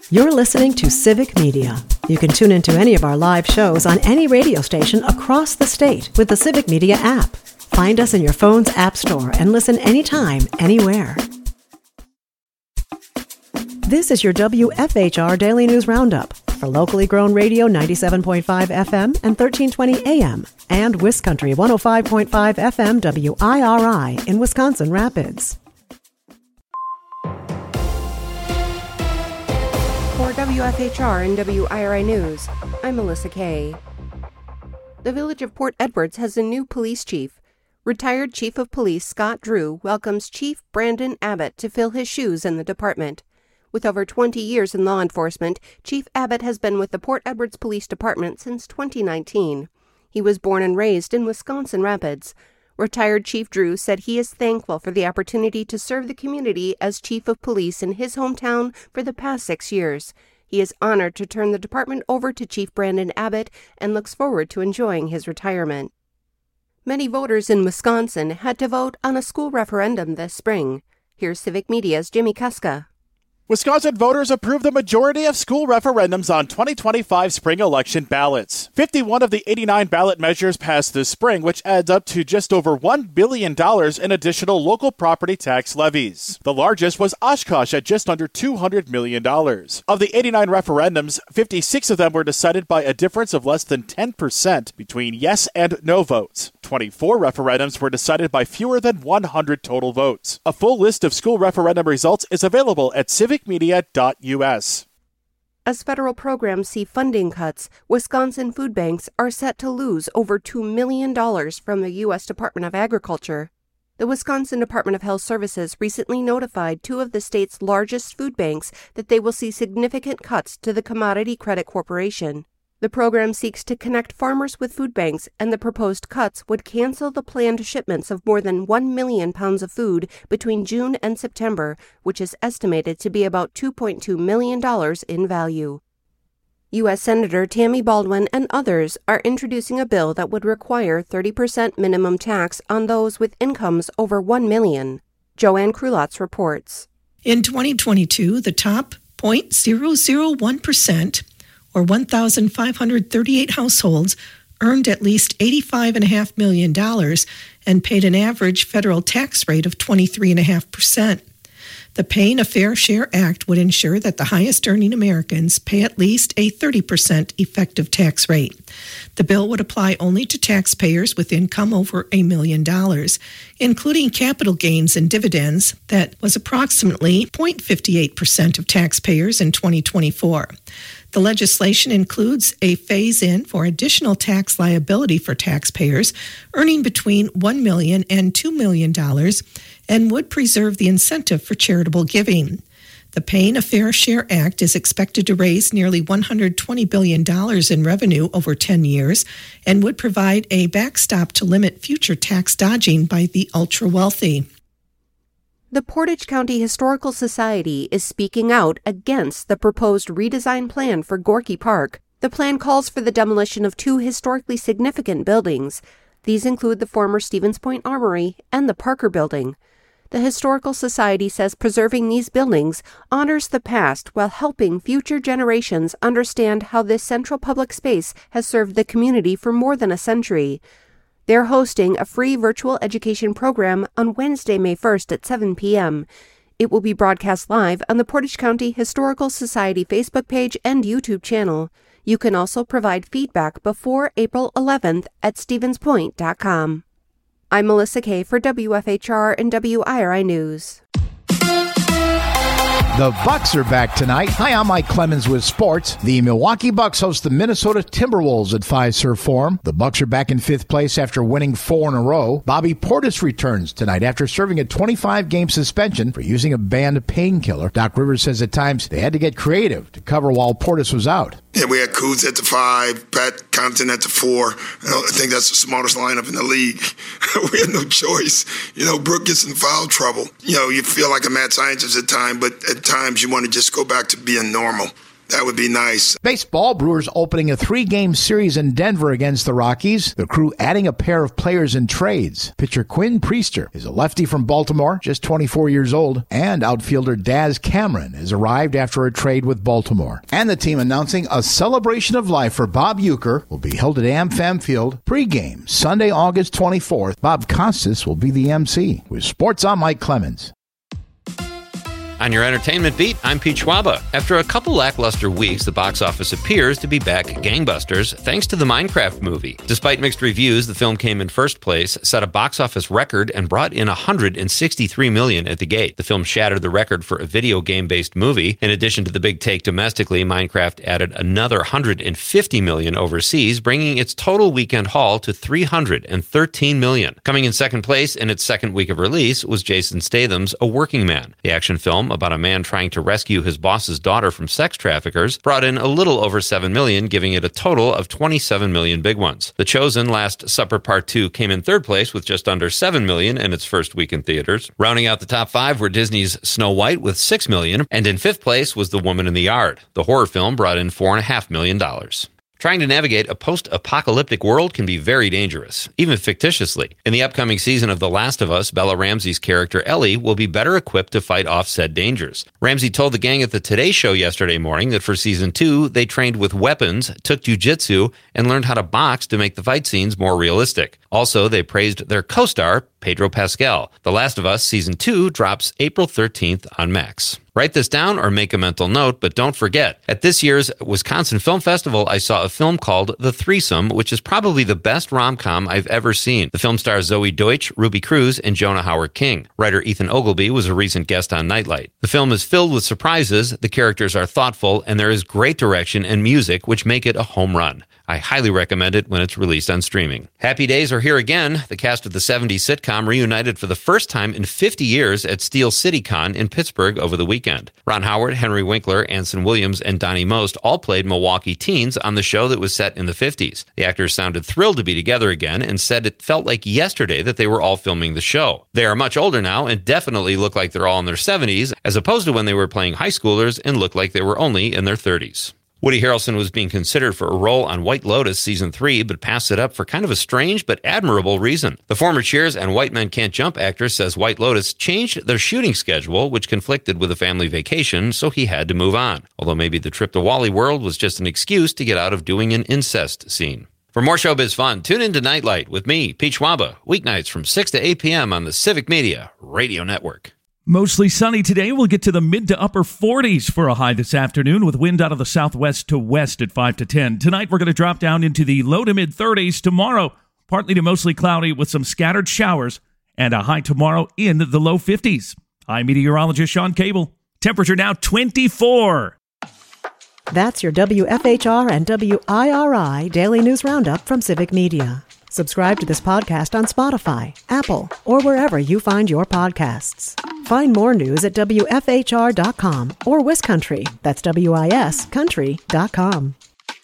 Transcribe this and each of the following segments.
You're listening to Civic Media. You can tune into any of our live shows on any radio station across the state with the Civic Media app. Find us in your phone's app store and listen anytime, anywhere. This is your WFHR Daily News Roundup for locally grown radio 97.5 FM and 1320 AM and WisCountry 105.5 FM WIRI in Wisconsin Rapids. For WFHR and WIRI News, I'm Melissa Kay. The village of Port Edwards has a new police chief. Retired Chief of Police Scott Drew welcomes Chief Brandon Abbott to fill his shoes in the department. With over 20 years in law enforcement, Chief Abbott has been with the Port Edwards Police Department since 2019. He was born and raised in Wisconsin Rapids. Retired Chief Drew said he is thankful for the opportunity to serve the community as Chief of Police in his hometown for the past 6 years. He is honored to turn the department over to Chief Brandon Abbott and looks forward to enjoying his retirement. Many voters in Wisconsin had to vote on a school referendum this spring. Here's Civic Media's Jimmy Kuska. Wisconsin voters approved the majority of school referendums on 2025 spring election ballots. 51 of the 89 ballot measures passed this spring, which adds up to just over $1 billion in additional local property tax levies. The largest was Oshkosh at just under $200 million. Of the 89 referendums, 56 of them were decided by a difference of less than 10% between yes and no votes. 24 referendums were decided by fewer than 100 total votes. A full list of school referendum results is available at civicmedia.us. As federal programs see funding cuts, Wisconsin food banks are set to lose over $2 million from the U.S. Department of Agriculture. The Wisconsin Department of Health Services recently notified two of the state's largest food banks that they will see significant cuts to the Commodity Credit Corporation. The program seeks to connect farmers with food banks, and the proposed cuts would cancel the planned shipments of more than 1 million pounds of food between June and September, which is estimated to be about $2.2 million in value. U.S. Senator Tammy Baldwin and others are introducing a bill that would require 30% minimum tax on those with incomes over $1 million. Joanne Krulotz reports. In 2022, the top 0.001%, or 1,538 households, earned at least $85.5 million and paid an average federal tax rate of 23.5%. The Paying a Fair Share Act would ensure that the highest-earning Americans pay at least a 30% effective tax rate. The bill would apply only to taxpayers with income over $1 million, including capital gains and dividends. That was approximately 0.58% of taxpayers in 2024. The legislation includes a phase-in for additional tax liability for taxpayers earning between $1 million and $2 million and would preserve the incentive for charitable giving. The Paying a Fair Share Act is expected to raise nearly $120 billion in revenue over 10 years and would provide a backstop to limit future tax dodging by the ultra-wealthy. The Portage County Historical Society is speaking out against the proposed redesign plan for Gorky Park. The plan calls for the demolition of two historically significant buildings. These include the former Stevens Point Armory and the Parker Building. The Historical Society says preserving these buildings honors the past while helping future generations understand how this central public space has served the community for more than a century. They're hosting a free virtual education program on Wednesday, May 1st at 7 p.m. It will be broadcast live on the Portage County Historical Society Facebook page and YouTube channel. You can also provide feedback before April 11th at stevenspoint.com. I'm Melissa Kay for WFHR and WIRI News. The Bucks are back tonight. Hi, I'm Mike Clemens with sports. The Milwaukee Bucks host the Minnesota Timberwolves at Fiserv Forum. The Bucks are back in fifth place after winning 4 in a row. Bobby Portis returns tonight after serving a 25-game suspension for using a banned painkiller. Doc Rivers says at times they had to get creative to cover while Portis was out. Yeah, we had Kuz at the 5, Pat Compton at the 4. I think that's the smartest lineup in the league. We had no choice. Brooke gets in foul trouble. You feel like a mad scientist at times, but at times you want to just go back to being normal. that would be nice. Baseball, Brewers opening a 3-game series in Denver against the Rockies. The Crew adding a pair of players in trades. Pitcher Quinn Priester is a lefty from Baltimore, just 24 years old, and outfielder Daz Cameron has arrived after a trade with Baltimore. And the team announcing a celebration of life for Bob Uecker will be held at AmFam Field pregame Sunday, August 24th. Bob Costas will be the MC. With sports, I'm Mike Clemens. On your entertainment beat, I'm Pete Schwaba. After a couple lackluster weeks, the box office appears to be back gangbusters thanks to the Minecraft movie. Despite mixed reviews, the film came in first place, set a box office record, and brought in $163 million at the gate. The film shattered the record for a video game-based movie. In addition to the big take domestically, Minecraft added another $150 million overseas, bringing its total weekend haul to $313 million. Coming in second place in its second week of release was Jason Statham's A Working Man. The action film about a man trying to rescue his boss's daughter from sex traffickers brought in a little over $7 million, giving it a total of $27 million big ones. The Chosen Last Supper Part 2 came in third place with just under $7 million in its first week in theaters. Rounding out the top 5 were Disney's Snow White with $6 million, and in fifth place was The Woman in the Yard. The horror film brought in $4.5 million. Trying to navigate a post-apocalyptic world can be very dangerous, even fictitiously. In the upcoming season of The Last of Us, Bella Ramsey's character Ellie will be better equipped to fight off said dangers. Ramsey told the gang at the Today Show yesterday morning that for season 2, they trained with weapons, took jujitsu, and learned how to box to make the fight scenes more realistic. Also, they praised their co-star, Pedro Pascal. The Last of Us season 2 drops April 13th on Max. Write this down or make a mental note, but don't forget, at this year's Wisconsin Film Festival, I saw a film called The Threesome, which is probably the best rom-com I've ever seen. The film stars Zoe Deutsch, Ruby Cruz, and Jonah Hauer-King. Writer Ethan Ogilvy was a recent guest on Nightlight. The film is filled with surprises, the characters are thoughtful, and there is great direction and music, which make it a home run. I highly recommend it when it's released on streaming. Happy Days are here again. The cast of the 70s sitcom reunited for the first time in 50 years at Steel City Con in Pittsburgh over the weekend. Ron Howard, Henry Winkler, Anson Williams, and Donnie Most all played Milwaukee teens on the show that was set in the 50s. The actors sounded thrilled to be together again and said it felt like yesterday that they were all filming the show. They are much older now and definitely look like they're all in their 70s, as opposed to when they were playing high schoolers and looked like they were only in their 30s. Woody Harrelson was being considered for a role on White Lotus Season 3, but passed it up for kind of a strange but admirable reason. The former Cheers and White Men Can't Jump actor says White Lotus changed their shooting schedule, which conflicted with a family vacation, so he had to move on. Although maybe the trip to Wally World was just an excuse to get out of doing an incest scene. For more showbiz fun, tune in to Nightlight with me, Pete Schwaba, weeknights from 6 to 8 p.m. on the Civic Media Radio Network. Mostly sunny today. We'll get to the mid to upper 40s for a high this afternoon with wind out of the southwest to west at 5 to 10. Tonight, we're going to drop down into the low to mid 30s. Tomorrow, partly to mostly cloudy with some scattered showers and a high tomorrow in the low 50s. I'm meteorologist Sean Cable. Temperature now 24. That's your WFHR and WIRI Daily News Roundup from Civic Media. Subscribe to this podcast on Spotify, Apple, or wherever you find your podcasts. Find more news at WFHR.com or WisCountry, that's WIS Country.com.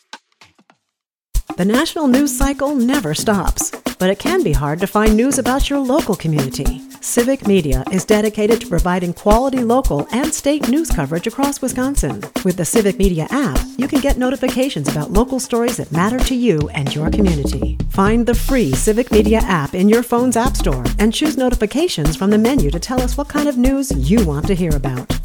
The national news cycle never stops, but it can be hard to find news about your local community. Civic Media is dedicated to providing quality local and state news coverage across Wisconsin. With the Civic Media app, you can get notifications about local stories that matter to you and your community. Find the free Civic Media app in your phone's app store and choose notifications from the menu to tell us what kind of news you want to hear about.